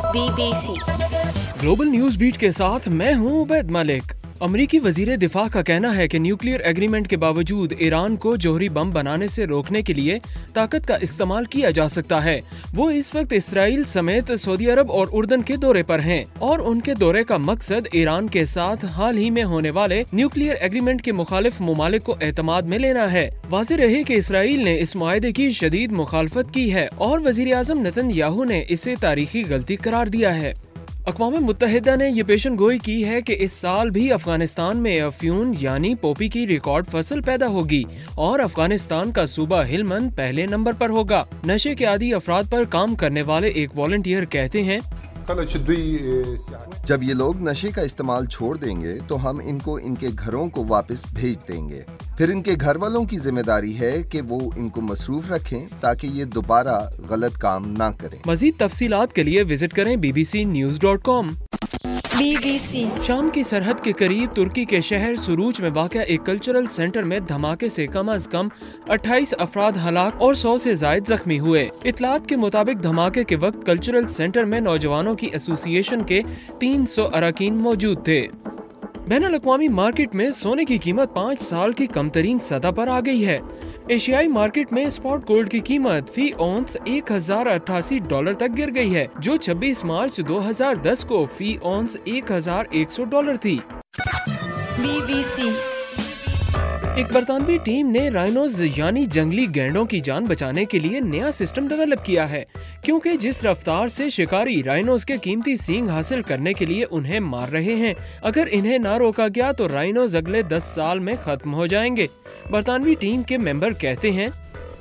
BBC global news beat के साथ मैं हूं उबैद मलिक। अमरीकी वजीर दिफा का कहना है कि न्यूक्लियर एग्रीमेंट के बावजूद ईरान को जौहरी बम बनाने से रोकने के लिए ताकत का इस्तेमाल किया जा सकता है। वो इस वक्त इसराइल समेत सऊदी अरब और उर्दन के दौरे पर हैं और उनके दौरे का मकसद ईरान के साथ हाल ही में होने वाले न्यूक्लियर एग्रीमेंट के मुखालिफ ममालिक को एतमाद में लेना है। वाज़ेह रहे कि इसराइल ने इस मुआहदे की शदीद मुखालफत की है और वजीर आज़म नेतन्याहू ने इसे तारीखी गलती करार दिया है। अक़वाम मुत्तहिदा ने ये पेशन गोई की है कि इस साल भी अफगानिस्तान में अफ्यून यानी पोपी की रिकॉर्ड फसल पैदा होगी और अफगानिस्तान का सूबा हिलमंद पहले नंबर पर होगा। नशे के आदी अफराद पर काम करने वाले एक वॉलंटियर कहते हैं, जब ये लोग नशे का इस्तेमाल छोड़ देंगे तो हम इनको इनके घरों को वापस भेज देंगे। फिर इनके घर वालों की जिम्मेदारी है कि वो इनको मसरूफ रखें ताकि ये दोबारा गलत काम ना करें। मजीद तफसीलात के लिए विजिट करें bbcnews.com। BBC शाम की सरहद के करीब तुर्की के शहर सुरूज में वाक़या एक कल्चरल सेंटर में धमाके से कम अज कम 28 अफराद हलाक और 100 से जायद जख्मी हुए। इतलात के मुताबिक धमाके के वक्त कल्चरल सेंटर में नौजवानों की एसोसिएशन के 300 अरकान मौजूद थे। बैनुल अक़वामी मार्केट में सोने की कीमत 5 साल की कमतरीन सतह पर आ गई है। एशियाई मार्केट में स्पॉट गोल्ड की कीमत फी औंस $1088 तक गिर गई है, जो 26 मार्च 2010 को फी औंस $1100 थी। BBC एक बरतानवी टीम ने राइनोज यानी जंगली गैंडों की जान बचाने के लिए नया सिस्टम डेवलप किया है, क्योंकि जिस रफ्तार से शिकारी राइनोज के कीमती सींग हासिल करने के लिए उन्हें मार रहे हैं, अगर इन्हें ना रोका गया तो राइनोज अगले 10 साल में खत्म हो जाएंगे। बरतानवी टीम के मेंबर कहते हैं,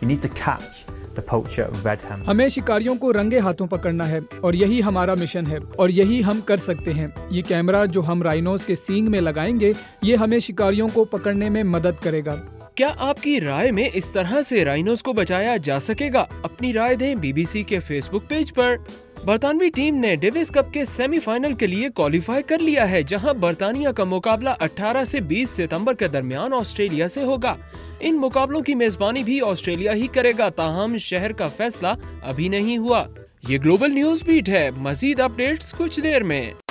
हमें शिकारियों को रंगे हाथों पकड़ना है और यही हमारा मिशन है और यही हम कर सकते हैं। ये कैमरा जो हम राइनोस के सींग में लगाएंगे, ये हमें शिकारियों को पकड़ने में मदद करेगा। क्या आपकी राय में इस तरह से राइनोस को बचाया जा सकेगा? अपनी राय दें बीबीसी के फेसबुक पेज पर। बरतानवी टीम ने डेविस कप के सेमीफाइनल के लिए क्वालिफाई कर लिया है, जहां बरतानिया का मुकाबला 18 से 20 सितंबर के दरमियान ऑस्ट्रेलिया से होगा। इन मुकाबलों की मेजबानी भी ऑस्ट्रेलिया ही करेगा, ताहम शहर का फैसला अभी नहीं हुआ। ये ग्लोबल न्यूज बीट है। मजीद अपडेट्स कुछ देर में।